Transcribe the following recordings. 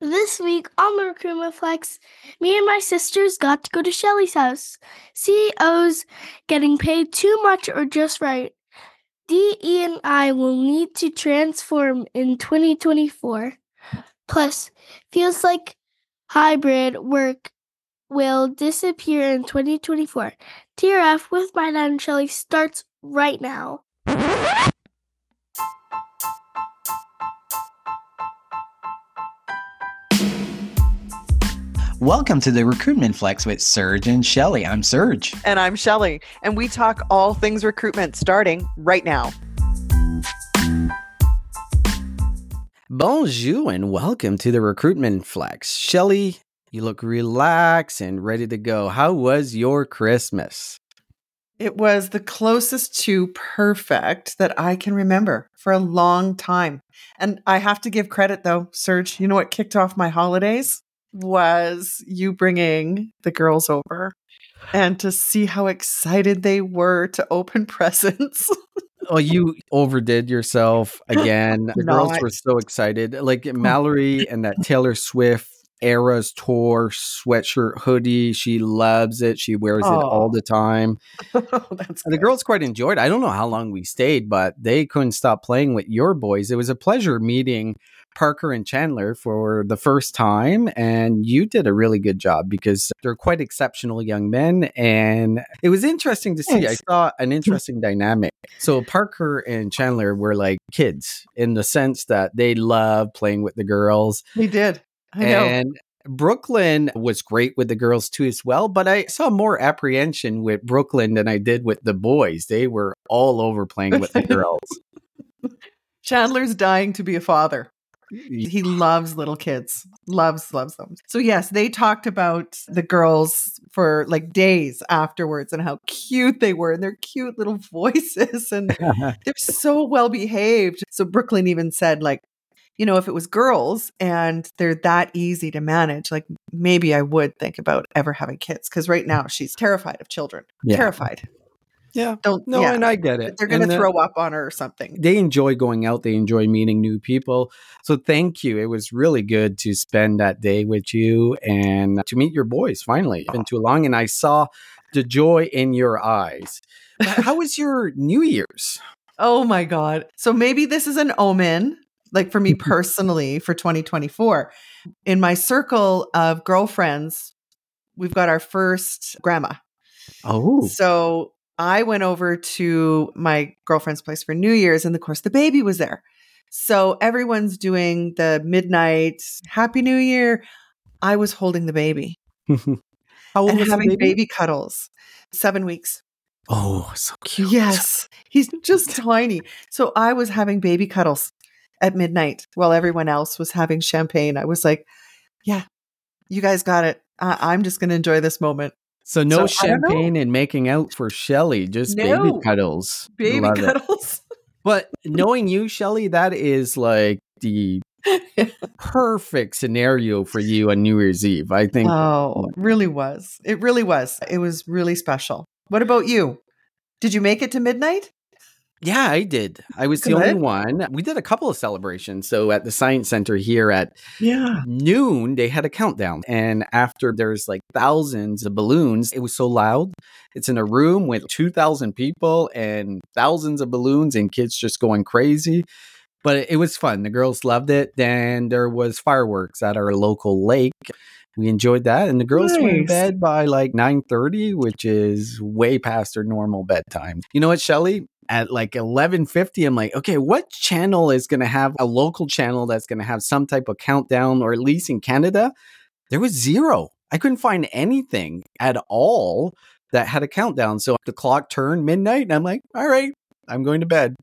This week on the Recruitment Flex, me and my sisters got to go to Shelly's house. CEOs getting paid too much or just right. DE and I will need to transform in 2024. Plus, feels like hybrid work will disappear in 2024. TRF with my dad and Shelly starts right now. Welcome to the Recruitment Flex with Serge and Shelly. I'm Serge. And I'm Shelly. And we talk all things recruitment starting right now. Bonjour and welcome to the Recruitment Flex. Shelly, you look relaxed and ready to go. How was your Christmas? It was the closest to perfect that I can remember for a long time. And I have to give credit though, Serge. You know what kicked off my holidays? Was you bringing the girls over and to see how excited they were to open presents. Oh, you overdid yourself again. The girls were so excited. Like Mallory and that Taylor Swift Eras Tour sweatshirt hoodie. She loves it. She wears it all the time. The girls quite enjoyed it. I don't know how long we stayed, but they couldn't stop playing with your boys. It was a pleasure meeting Parker and Chandler for the first time, and you did a really good job because they're quite exceptional young men, and it was interesting to see. I saw an interesting dynamic. So Parker and Chandler were like kids in the sense that they love playing with the girls. They did. I know. And Brooklyn was great with the girls too as well, but I saw more apprehension with Brooklyn than I did with the boys. They were all over playing with the girls. Chandler's dying to be a father. He loves little kids, loves them. So yes, they talked about the girls for like days afterwards and how cute they were and their cute little voices and they're so well behaved. So Brooklyn even said like, you know, if it was girls and they're that easy to manage, like maybe I would think about ever having kids because right now she's terrified of children, terrified. Yeah. And I get it. They're going to throw up on her or something. They enjoy going out. They enjoy meeting new people. So thank you. It was really good to spend that day with you and to meet your boys finally. It's been too long. And I saw the joy in your eyes. How was your New Year's? Oh my God. So maybe this is an omen, like for me personally for 2024. In my circle of girlfriends, we've got our first grandma. Oh. So I went over to my girlfriend's place for New Year's and of course the baby was there. So everyone's doing the midnight Happy New Year. I was holding the baby. How old and was having the baby? baby cuddles. 7 weeks. Oh, so cute. Yes. He's just tiny. So I was having baby cuddles at midnight while everyone else was having champagne. I was like, yeah, you guys got it. I'm just going to enjoy this moment. So no champagne and making out for Shelly, just baby cuddles. Baby cuddles. But knowing you, Shelly, that is like the perfect scenario for you on New Year's Eve, I think. Oh, it really was. It really was. It was really special. What about you? Did you make it to midnight? Yeah, I did. I was the only one. We did a couple of celebrations. So at the Science Center here at noon, they had a countdown. And after there's like thousands of balloons, it was so loud. It's in a room with 2,000 people and thousands of balloons and kids just going crazy. But it was fun. The girls loved it. Then there was fireworks at our local lake. We enjoyed that. And the girls were in bed by like 9:30, which is way past their normal bedtime. You know what, Shelly? At like 11:50, I'm like, okay, what channel is going to have a local channel that's going to have some type of countdown, or at least in Canada? There was zero. I couldn't find anything at all that had a countdown. So the clock turned midnight and I'm like, all right, I'm going to bed.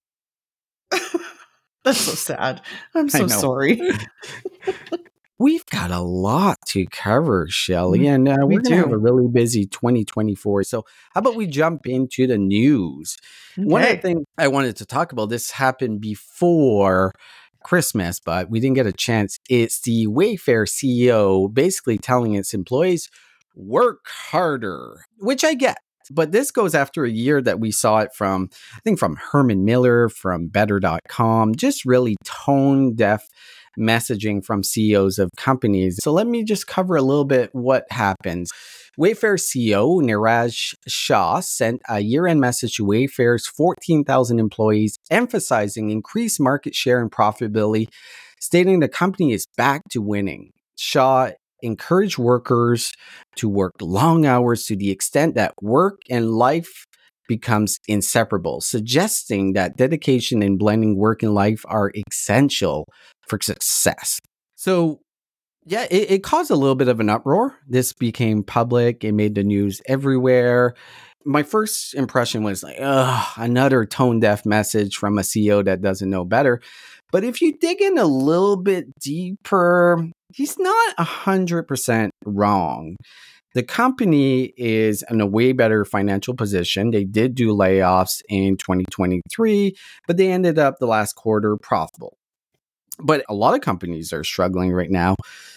That's so sad. I'm so sorry. We've got a lot to cover, Shelly, and we're going to have a really busy 2024. So how about we jump into the news? Okay. One of the things I wanted to talk about, this happened before Christmas, but we didn't get a chance. It's the Wayfair CEO basically telling its employees, work harder, which I get. But this goes after a year that we saw it from, I think from Herman Miller, from Better.com, just really tone deaf messaging from CEOs of companies. So let me just cover a little bit what happens. Wayfair CEO Niraj Shah sent a year-end message to Wayfair's 14,000 employees, emphasizing increased market share and profitability, stating the company is back to winning. Shah encouraged workers to work long hours to the extent that work and life becomes inseparable, suggesting that dedication and blending work and life are essential for success. So, yeah, it caused a little bit of an uproar. This became public. It made the news everywhere. My first impression was like, another tone-deaf message from a CEO that doesn't know better. But if you dig in a little bit deeper, he's not 100% wrong. The company is in a way better financial position. They did do layoffs in 2023, but they ended up the last quarter profitable. But a lot of companies are struggling right now.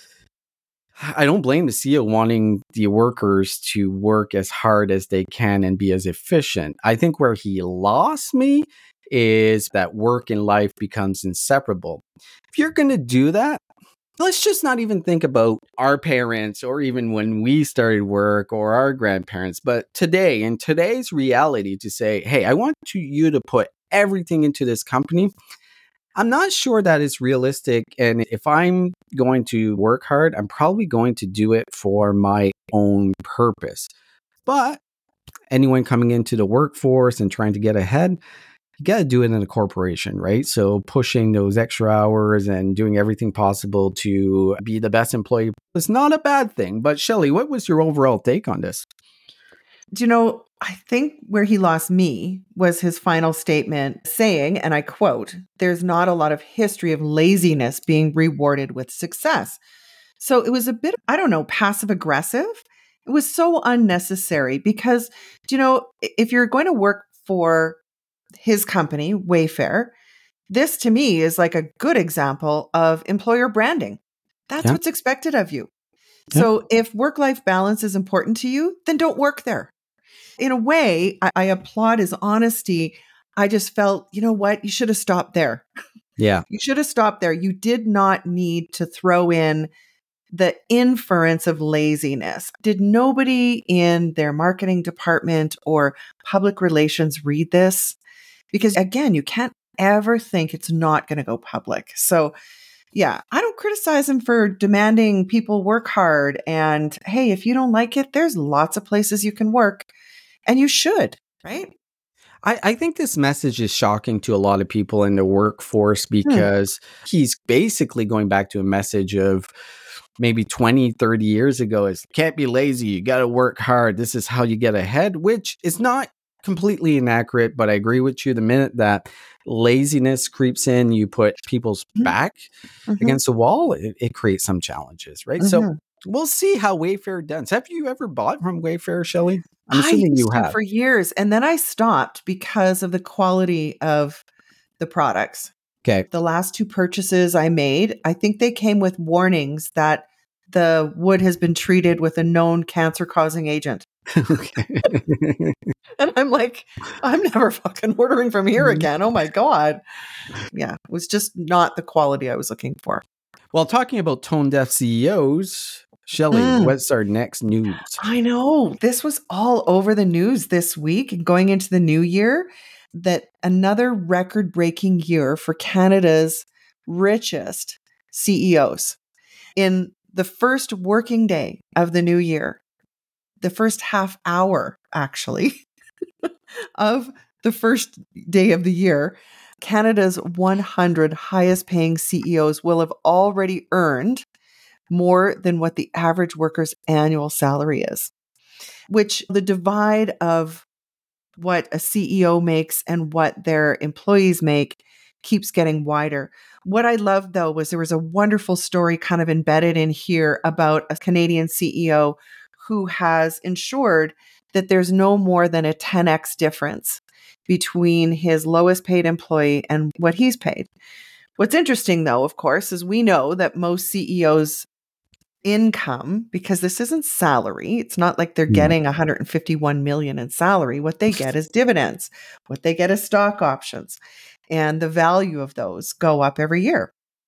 I don't blame the CEO wanting the workers to work as hard as they can and be as efficient. I think where he lost me is that work and life becomes inseparable. If you're going to do that, let's just not even think about our parents or even when we started work or our grandparents, but today, in today's reality, to say, hey, I want you to put everything into this company. I'm not sure that is realistic. And if I'm going to work hard, I'm probably going to do it for my own purpose. But anyone coming into the workforce and trying to get ahead, you got to do it in a corporation, right? So pushing those extra hours and doing everything possible to be the best employee is not a bad thing. But Shelley, what was your overall take on this? Do you know, I think where he lost me was his final statement saying, and I quote, "There's not a lot of history of laziness being rewarded with success." So it was a bit, I don't know, passive aggressive. It was so unnecessary because, you know, if you're going to work for his company, Wayfair, this to me is like a good example of employer branding. That's what's expected of you. So if work-life balance is important to you, then don't work there. In a way, I applaud his honesty. I just felt, you know what? You should have stopped there. Yeah. You should have stopped there. You did not need to throw in the inference of laziness. Did nobody in their marketing department or public relations read this? Because again, you can't ever think it's not going to go public. So yeah, I don't criticize him for demanding people work hard. And hey, if you don't like it, there's lots of places you can work. And you should, right? I think this message is shocking to a lot of people in the workforce because he's basically going back to a message of maybe 20, 30 years ago is can't be lazy. You got to work hard. This is how you get ahead, which is not completely inaccurate, but I agree with you. The minute that laziness creeps in, you put people's back against the wall, it creates some challenges, right? So we'll see how Wayfair does. Have you ever bought from Wayfair, Shelley? I'm assuming you have. For years. And then I stopped because of the quality of the products. Okay. The last two purchases I made, I think they came with warnings that the wood has been treated with a known cancer-causing agent. Okay. And I'm like, I'm never fucking ordering from here again. Oh my God. Yeah, it was just not the quality I was looking for. Well, talking about tone-deaf CEOs, Shelley, what's our next news? I know. This was all over the news this week, going into the new year, that another record-breaking year for Canada's richest CEOs. In the first working day of the new year, the first half hour, actually, of the first day of the year, Canada's 100 highest paying CEOs will have already earned more than what the average worker's annual salary is, which the divide of what a CEO makes and what their employees make keeps getting wider. What I loved, though, was there was a wonderful story kind of embedded in here about a Canadian CEO who has ensured that there's no more than a 10x difference between his lowest paid employee and what he's paid. What's interesting, though, of course, is we know that most CEOs' income, because this isn't salary, it's not like they're getting 151 million in salary. What they get is dividends. What they get is stock options. And the value of those go up every year.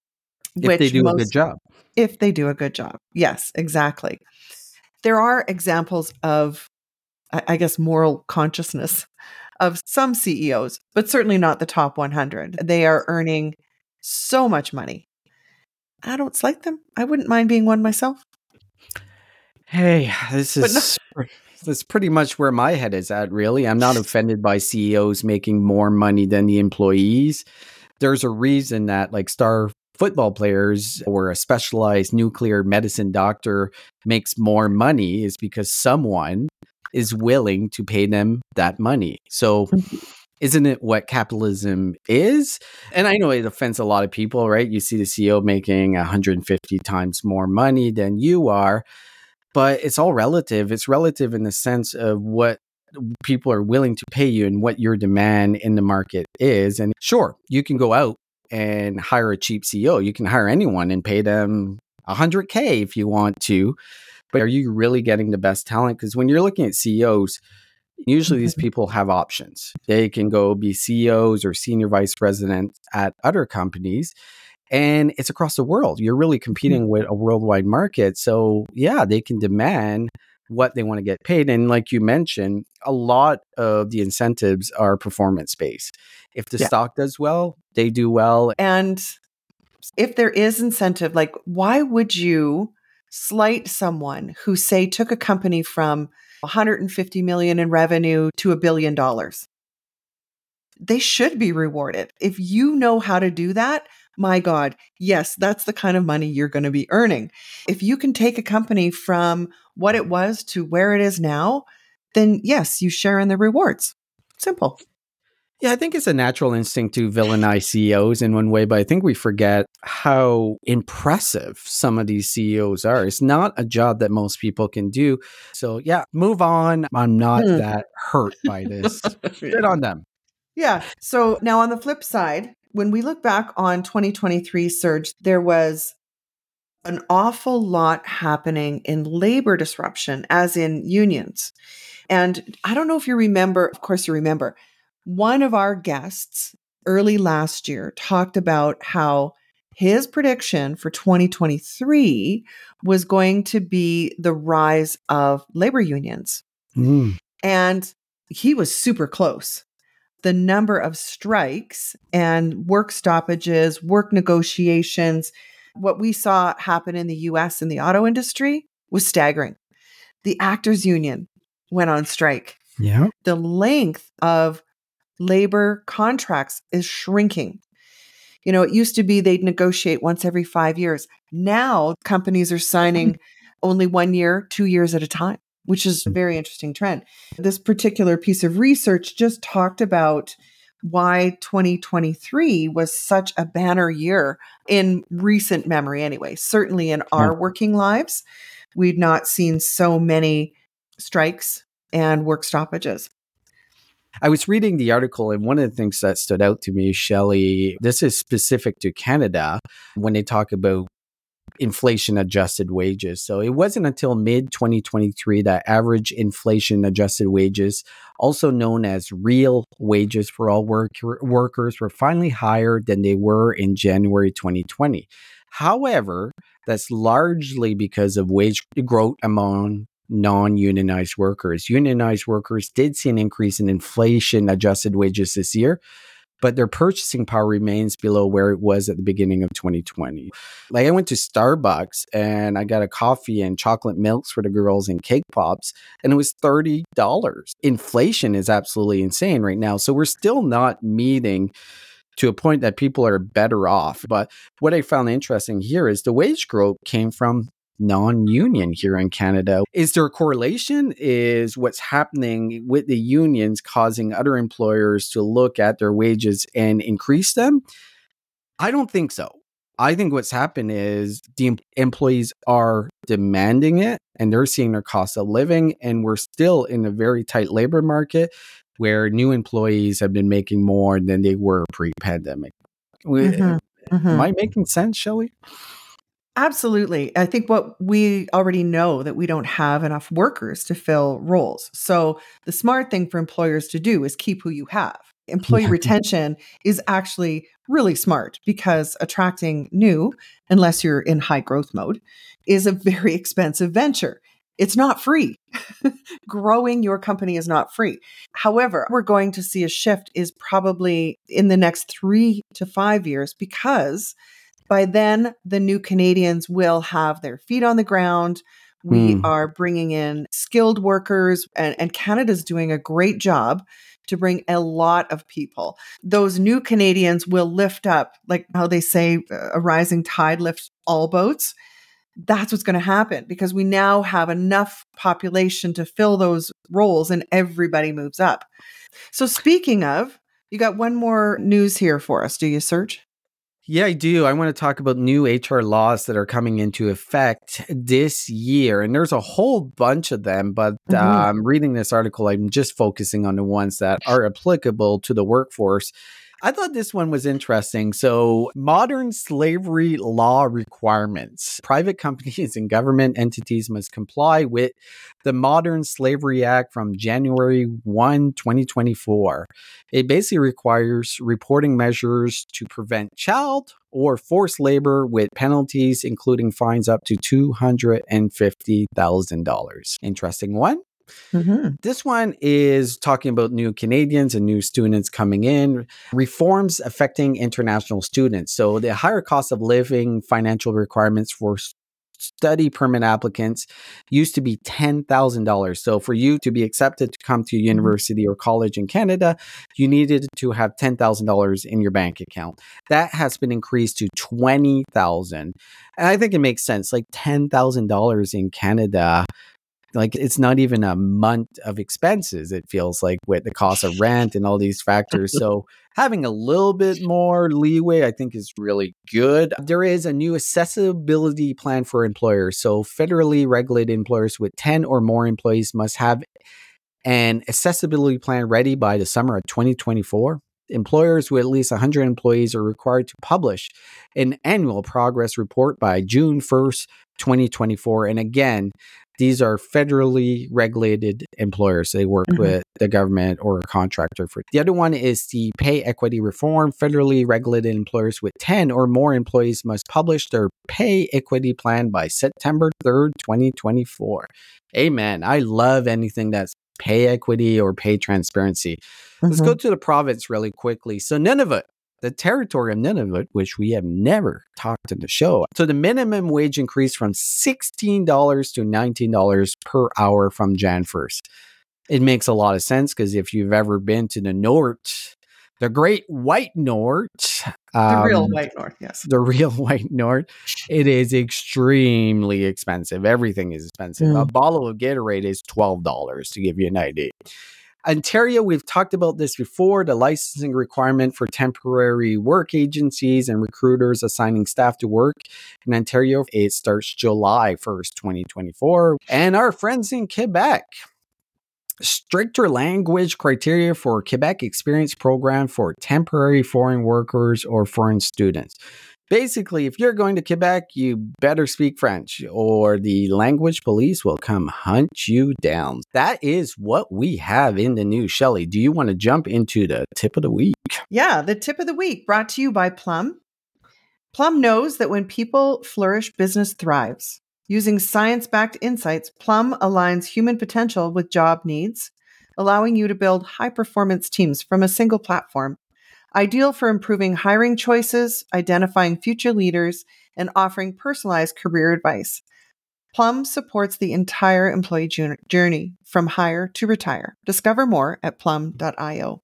If they which do a good job. if they do a good job. Yes, exactly. There are examples of, I guess, moral consciousness of some CEOs, but certainly not the top 100. They are earning so much money. I don't slight them. I wouldn't mind being one myself. Hey, this But no, is that's pretty much where my head is at, really. I'm not offended by CEOs making more money than the employees. There's a reason that like star football players or a specialized nuclear medicine doctor makes more money is because someone is willing to pay them that money. So isn't it what capitalism is? And I know it offends a lot of people, right? You see the CEO making 150 times more money than you are, but it's all relative. It's relative in the sense of what people are willing to pay you and what your demand in the market is. And sure, you can go out and hire a cheap CEO. You can hire anyone and pay them $100K if you want to. But are you really getting the best talent? Because when you're looking at CEOs, usually these people have options. They can go be CEOs or senior vice presidents at other companies. And it's across the world. You're really competing with a worldwide market. So yeah, they can demand what they want to get paid. And like you mentioned, a lot of the incentives are performance based. If the stock does well, they do well. And if there is incentive, like why would you slight someone who, say, took a company from 150 million in revenue to $1 billion? They should be rewarded. If you know how to do that, my God, yes, that's the kind of money you're going to be earning. If you can take a company from what it was to where it is now, then yes, you share in the rewards. Simple. Yeah, I think it's a natural instinct to villainize CEOs in one way, but I think we forget how impressive some of these CEOs are. It's not a job that most people can do. So yeah, move on. I'm not that hurt by this. Good on them. Yeah. So now on the flip side, when we look back on 2023, Serge, there was an awful lot happening in labor disruption, as in unions. And I don't know if you remember, of course you remember, one of our guests early last year talked about how his prediction for 2023 was going to be the rise of labor unions. And he was super close. The number of strikes and work stoppages, work negotiations, what we saw happen in the US in the auto industry was staggering. The actors union went on strike. Yeah. The length of labor contracts is shrinking. You know, it used to be they'd negotiate once every 5 years. Now companies are signing only 1 year, 2 years at a time, which is a very interesting trend. This particular piece of research just talked about why 2023 was such a banner year in recent memory anyway. Certainly in our working lives, we'd not seen so many strikes and work stoppages. I was reading the article, and one of the things that stood out to me, Shelley, this is specific to Canada when they talk about inflation adjusted wages. So it wasn't until mid 2023 that average inflation adjusted wages, also known as real wages for all workers, were finally higher than they were in January 2020. However, that's largely because of wage growth among non-unionized workers. Unionized workers did see an increase in inflation adjusted wages this year, but their purchasing power remains below where it was at the beginning of 2020. Like I went to Starbucks and I got a coffee and chocolate milks for the girls and cake pops, and it was $30. Inflation is absolutely insane right now. So we're still not meeting to a point that people are better off. But what I found interesting here is the wage growth came from non-union here in Canada. Is there a correlation? Is what's happening with the unions causing other employers to look at their wages and increase them? I don't think so. I think what's happened is the employees are demanding it and they're seeing their cost of living, and we're still in a very tight labor market where new employees have been making more than they were pre-pandemic. Am I making sense, Shelley? Absolutely. I think what we already know that we don't have enough workers to fill roles. So the smart thing for employers to do is keep who you have. employee retention is actually really smart, because attracting new, unless you're in high growth mode, is a very expensive venture. It's not free. Growing your company is not free. However, we're going to see a shift is probably in the next 3 to 5 years, because by then the new Canadians will have their feet on the ground. We are bringing in skilled workers, and Canada's doing a great job to bring a lot of people. Those new Canadians will lift up, like how they say, a rising tide lifts all boats. That's what's going to happen, because we now have enough population to fill those roles and everybody moves up. So speaking of, you got one more news here for us, do you, Serge? Yeah, I do. I want to talk about new HR laws that are coming into effect this year. And there's a whole bunch of them, but reading this article, I'm just focusing on the ones that are applicable to the workforce. I thought this one was interesting. So, modern slavery law requirements. Private companies and government entities must comply with the Modern Slavery Act from January 1, 2024. It basically requires reporting measures to prevent child or forced labor with penalties, including fines up to $250,000. Interesting one. This one is talking about new Canadians and new students coming in, reforms affecting international students. So the higher cost of living, financial requirements for study permit applicants used to be $10,000. So for you to be accepted to come to a university or college in Canada, you needed to have $10,000 in your bank account. That has been increased to $20,000. And I think it makes sense. Like $10,000 in Canada, like it's not even a month of expenses, it feels like, with the cost of rent and all these factors. So having a little bit more leeway, I think, is really good. There is a new accessibility plan for employers. So federally regulated employers with 10 or more employees must have an accessibility plan ready by the summer of 2024. Employers with at least 100 employees are required to publish an annual progress report by June 1st, 2024. And again, these are federally regulated employers. They work with the government or a contractor. For the other one is the pay equity reform. Federally regulated employers with 10 or more employees must publish their pay equity plan by September 3rd, 2024. Amen. I love anything that's pay equity or pay transparency. Let's go to the province really quickly. So Nunavut, the territory of Nunavut, which we have never talked in the show. So the minimum wage increased from $16 to $19 per hour from Jan 1st. It makes a lot of sense, because if you've ever been to the North, the Great White North, the real White North, yes. The real White North, it is extremely expensive. Everything is expensive. A bottle of Gatorade is $12, to give you an idea. Ontario, we've talked about this before, the licensing requirement for temporary work agencies and recruiters assigning staff to work in Ontario. It starts July 1st, 2024. And our friends in Quebec, stricter language criteria for Quebec Experience Program for temporary foreign workers or foreign students. Basically, if you're going to Quebec, you better speak French, or the language police will come hunt you down. That is what we have in the news. Shelley, do you want to jump into the tip of the week? Yeah, the tip of the week brought to you by Plum. Plum knows that when people flourish, business thrives. Using science-backed insights, Plum aligns human potential with job needs, allowing you to build high-performance teams from a single platform. Ideal for improving hiring choices, identifying future leaders, and offering personalized career advice. Plum supports the entire employee journey from hire to retire. Discover more at plum.io.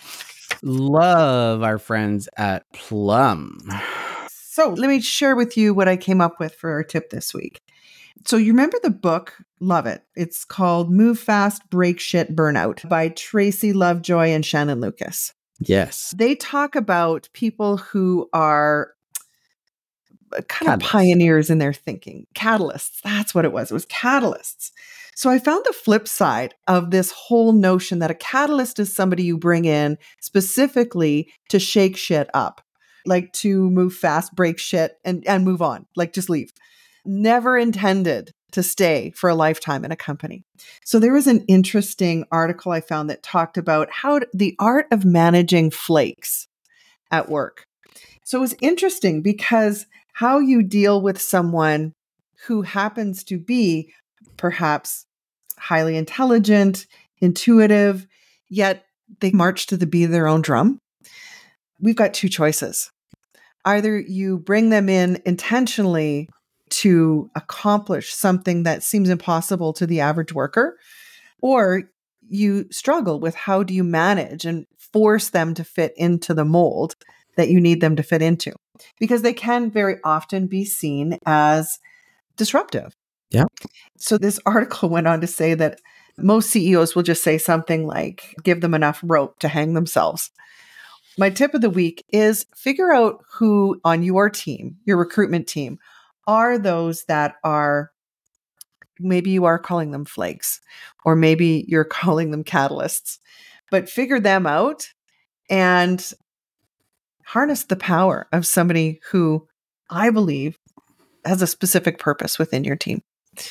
Love our friends at Plum. So let me share with you what I came up with for our tip this week. So you remember the book? Love it. It's called Move Fast, Break Shit, Burnout by Tracy Lovejoy and Shannon Lucas. Yes. They talk about people who are kind of pioneers in their thinking. Catalysts. That's what it was. It was catalysts. So I found the flip side of this whole notion that a catalyst is somebody you bring in specifically to shake shit up, like to move fast, break shit, and move on, like just leave. Never intended to stay for a lifetime in a company. So there was an interesting article I found that talked about the art of managing flakes at work. So it was interesting because how you deal with someone who happens to be perhaps highly intelligent, intuitive, yet they march to the beat of their own drum. We've got two choices. Either you bring them in intentionally to accomplish something that seems impossible to the average worker, or you struggle with how do you manage and force them to fit into the mold that you need them to fit into, because they can very often be seen as disruptive. Yeah. So this article went on to say that most CEOs will just say something like, give them enough rope to hang themselves. My tip of the week is figure out who on your team, your recruitment team, are those that are, maybe you are calling them flakes, or maybe you're calling them catalysts, but figure them out and harness the power of somebody who I believe has a specific purpose within your team.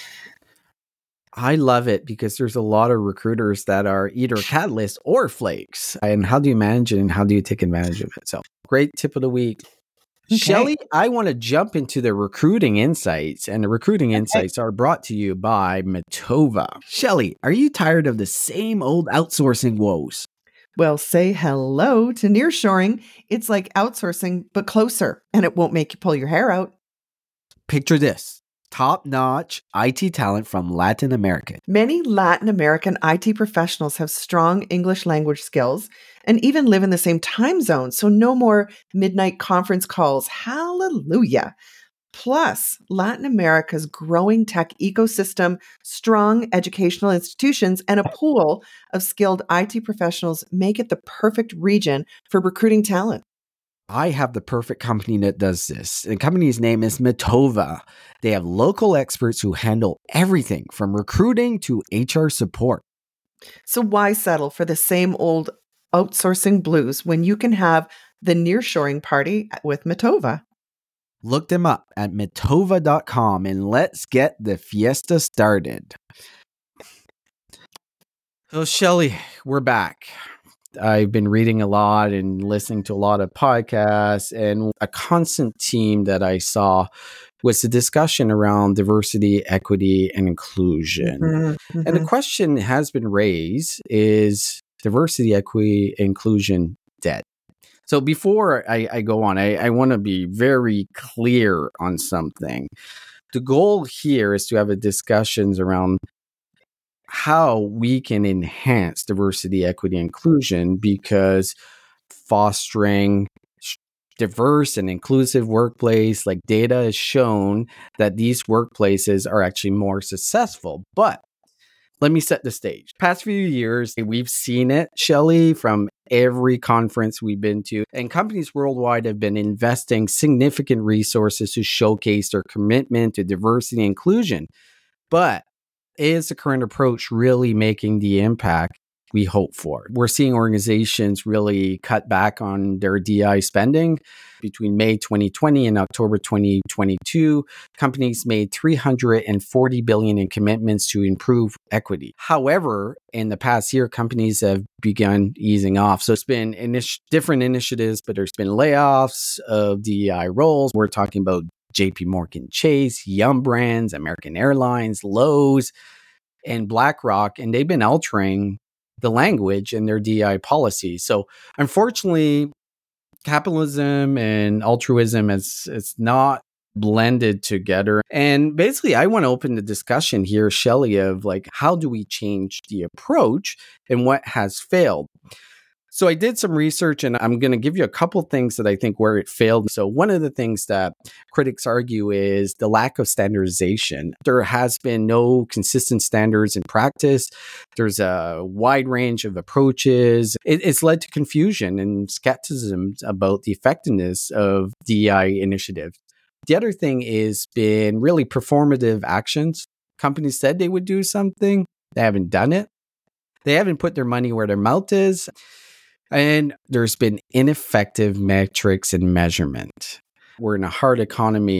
I love it because there's a lot of recruiters that are either catalysts or flakes. And how do you manage it and how do you take advantage of it? So great tip of the week. Okay. Shelly, I want to jump into the recruiting insights, and the recruiting insights are brought to you by Metova. Shelly, are you tired of the same old outsourcing woes? Well, say hello to nearshoring. It's like outsourcing, but closer, and it won't make you pull your hair out. Picture this. Top-notch IT talent from Latin America. Many Latin American IT professionals have strong English language skills and even live in the same time zone, so no more midnight conference calls. Hallelujah. Plus, Latin America's growing tech ecosystem, strong educational institutions, and a pool of skilled IT professionals make it the perfect region for recruiting talent. I have the perfect company that does this. The company's name is Metova. They have local experts who handle everything from recruiting to HR support. So why settle for the same old outsourcing blues when you can have the nearshoring party with Metova? Look them up at metova.com and let's get the fiesta started. So, Shelly, we're back. I've been reading a lot and listening to a lot of podcasts, and a constant theme that I saw was the discussion around diversity, equity, and inclusion. Mm-hmm. And the question has been raised, is diversity, equity, inclusion dead? So before I go on, I want to be very clear on something. The goal here is to have a discussions around how we can enhance diversity, equity, inclusion, because fostering diverse and inclusive workplace, like data has shown that these workplaces are actually more successful. But let me set the stage. Past few years, we've seen it, Shelly, from every conference we've been to, and companies worldwide have been investing significant resources to showcase their commitment to diversity and inclusion. But is the current approach really making the impact we hope for? We're seeing organizations really cut back on their DI spending. Between May 2020 and October 2022, companies made $340 billion in commitments to improve equity. However, in the past year, companies have begun easing off. So it's been different initiatives, but there's been layoffs of DEI roles. We're talking about JP Morgan Chase, Yum Brands, American Airlines, Lowe's, and BlackRock, and they've been altering the language in their DEI policy. So unfortunately, capitalism and altruism it's not blended together. And basically, I want to open the discussion here, Shelly, of like, how do we change the approach and what has failed? So I did some research, and I'm going to give you a couple things that I think where it failed. So one of the things that critics argue is the lack of standardization. There has been no consistent standards in practice. There's a wide range of approaches. It's led to confusion and skepticism about the effectiveness of DEI initiatives. The other thing is been really performative actions. Companies said they would do something. They haven't done it. They haven't put their money where their mouth is. And there's been ineffective metrics and measurement. We're in a hard economy,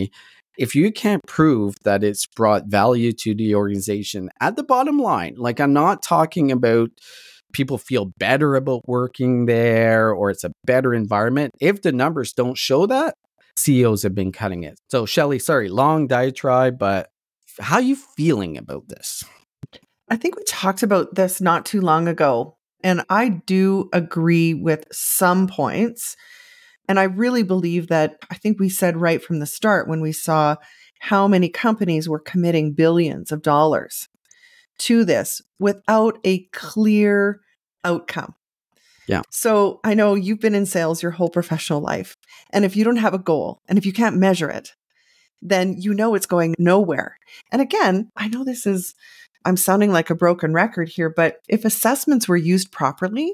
If you can't prove that it's brought value to the organization at the bottom line, like I'm not talking about people feel better about working there or it's a better environment. If the numbers don't show that, CEOs have been cutting it. So Shelley, sorry, long diatribe, but how are you feeling about this? I think we talked about this not too long ago, and I do agree with some points. And I really believe that I think we said right from the start when we saw how many companies were committing billions of dollars to this without a clear outcome. Yeah. So I know you've been in sales your whole professional life. And if you don't have a goal and if you can't measure it, then you know it's going nowhere. And again, I know I'm sounding like a broken record here, but if assessments were used properly,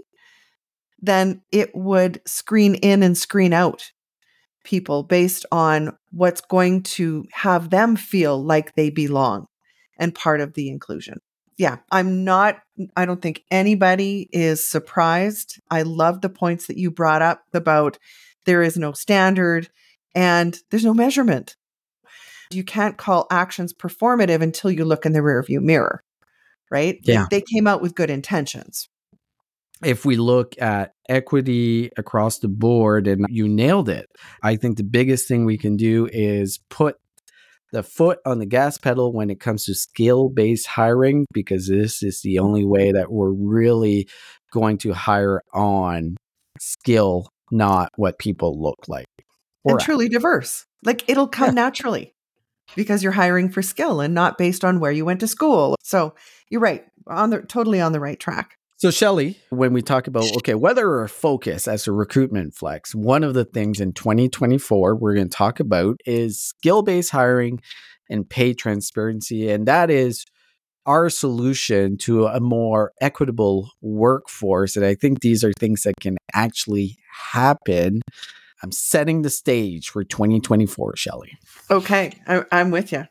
then it would screen in and screen out people based on what's going to have them feel like they belong and part of the inclusion. Yeah, I don't think anybody is surprised. I love the points that you brought up about there is no standard and there's no measurement. You can't call actions performative until you look in the rearview mirror, right? Yeah. Like they came out with good intentions. If we look at equity across the board, and you nailed it, I think the biggest thing we can do is put the foot on the gas pedal when it comes to skill-based hiring, because this is the only way that we're really going to hire on skill, not what people look like. And truly diverse. Like it'll come naturally because you're hiring for skill and not based on where you went to school. So you're right, totally on the right track. So Shelley, when we talk about, whether or focus as a recruitment flex, one of the things in 2024 we're going to talk about is skill-based hiring and pay transparency. And that is our solution to a more equitable workforce. And I think these are things that can actually happen. I'm setting the stage for 2024, Shelley. Okay, I'm with you.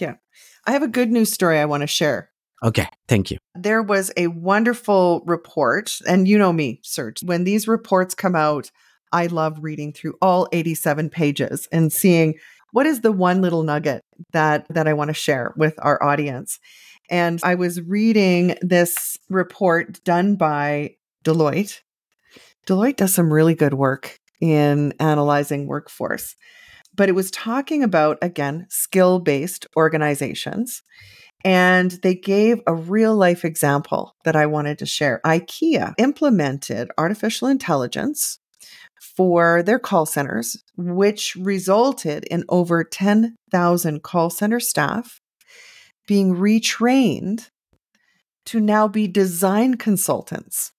I have a good news story I want to share. Okay, thank you. There was a wonderful report, and you know me, Serge. When these reports come out, I love reading through all 87 pages and seeing what is the one little nugget that I want to share with our audience. And I was reading this report done by Deloitte. Deloitte does some really good work in analyzing workforce, but it was talking about, again, skill-based organizations. And they gave a real life example that I wanted to share. IKEA implemented artificial intelligence for their call centers, which resulted in over 10,000 call center staff being retrained to now be design consultants.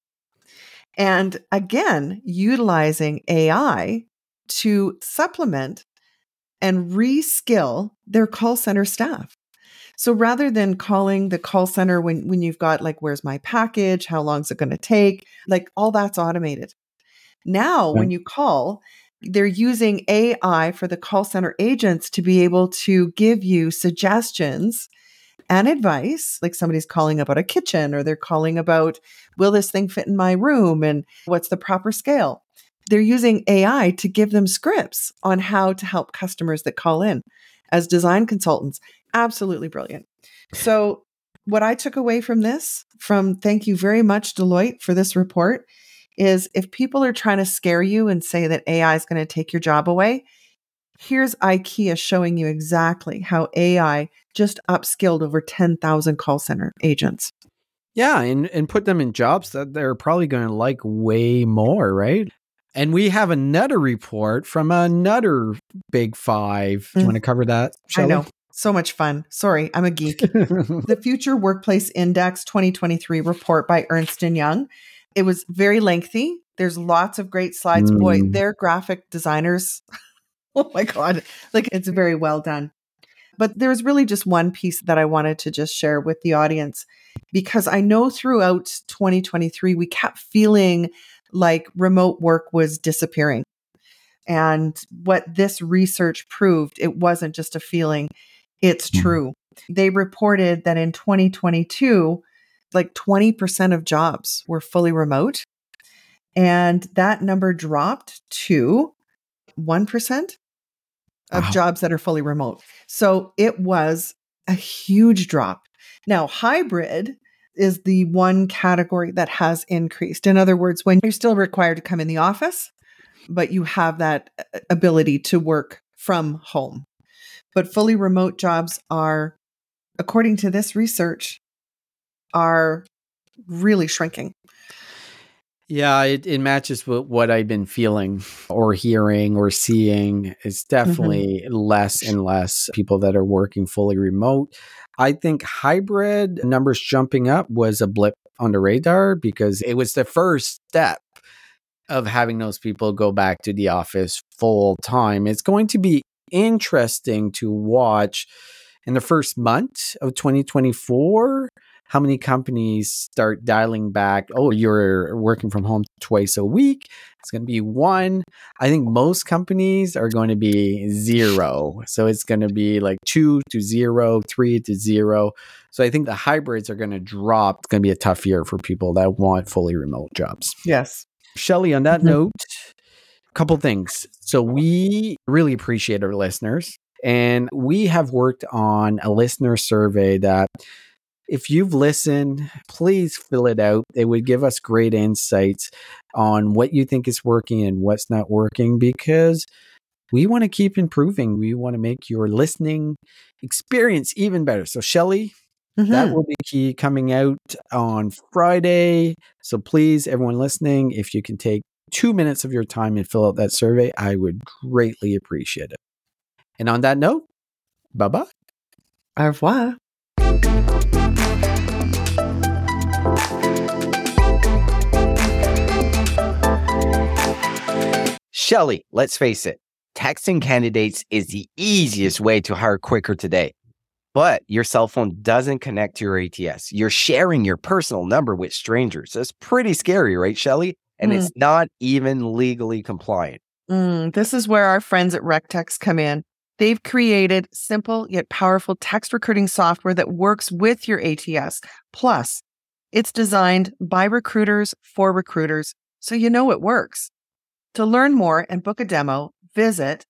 And again, utilizing AI to supplement and reskill their call center staff. So rather than calling the call center when you've got like, where's my package? How long is it going to take? Like all that's automated. Now, when you call, they're using AI for the call center agents to be able to give you suggestions and advice. Like somebody's calling about a kitchen or they're calling about, will this thing fit in my room? And what's the proper scale? They're using AI to give them scripts on how to help customers that call in as design consultants. Absolutely brilliant. So what I took away from this, thank you very much, Deloitte, for this report, is if people are trying to scare you and say that AI is going to take your job away, here's IKEA showing you exactly how AI just upskilled over 10,000 call center agents. Yeah, and put them in jobs that they're probably going to like way more, right? And we have another report from another Big Five. Do you want to cover that, Shelley? I know. So much fun. Sorry, I'm a geek. The Future Workplace Index 2023 report by Ernst & Young. It was very lengthy. There's lots of great slides. Boy, they're graphic designers. Oh my God. Like it's very well done. But there's really just one piece that I wanted to just share with the audience, because I know throughout 2023, we kept feeling like remote work was disappearing. And what this research proved, it wasn't just a feeling, it's true. They reported that in 2022, like 20% of jobs were fully remote. And that number dropped to 1% of jobs that are fully remote. So it was a huge drop. Now, hybrid is the one category that has increased. In other words, when you're still required to come in the office, but you have that ability to work from home. But fully remote jobs are, according to this research, are really shrinking. Yeah, it matches with what I've been feeling or hearing or seeing. It's definitely less and less people that are working fully remote. I think hybrid numbers jumping up was a blip on the radar because it was the first step of having those people go back to the office full time. It's going to be interesting to watch in the first month of 2024 how many companies start dialing back. Oh, you're working from home twice a week. It's going to be 1. I think most companies are going to be 0. So it's going to be like 2 to 0, 3 to 0. So I think the hybrids are going to drop. It's going to be a tough year for people that want fully remote jobs. Yes. Shelley, on that note, a couple things. So we really appreciate our listeners. And we have worked on a listener survey that if you've listened, please fill it out. It would give us great insights on what you think is working and what's not working because we want to keep improving. We want to make your listening experience even better. So Shelley, that will be coming out on Friday. So please, everyone listening, if you can take 2 minutes of your time and fill out that survey, I would greatly appreciate it. And on that note, bye-bye. Au revoir. Shelley, let's face it, texting candidates is the easiest way to hire quicker today. But your cell phone doesn't connect to your ATS. You're sharing your personal number with strangers. That's pretty scary, right, Shelley? And it's not even legally compliant. This is where our friends at RecText come in. They've created simple yet powerful text recruiting software that works with your ATS. Plus, it's designed by recruiters for recruiters, so you know it works. To learn more and book a demo, visit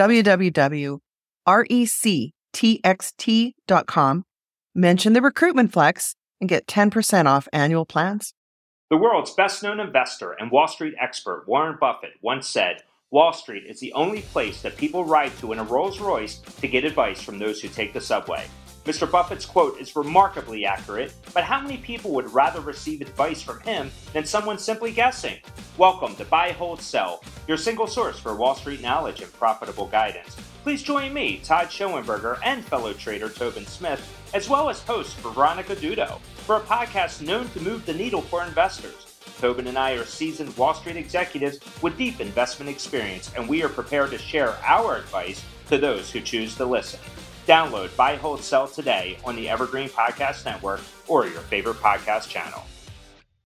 www.rectxt.com, mention the Recruitment Flex, and get 10% off annual plans. The world's best-known investor and Wall Street expert Warren Buffett once said, "Wall Street is the only place that people ride to in a Rolls-Royce to get advice from those who take the subway." Mr. Buffett's quote is remarkably accurate, but how many people would rather receive advice from him than someone simply guessing? Welcome to Buy, Hold, Sell, your single source for Wall Street knowledge and profitable guidance. Please join me, Todd Schoenberger, and fellow trader Tobin Smith, as well as host Veronica Dudo, for a podcast known to move the needle for investors. Tobin and I are seasoned Wall Street executives with deep investment experience, and we are prepared to share our advice to those who choose to listen. Download Buy, Hold, Sell today on the Evergreen Podcast Network or your favorite podcast channel.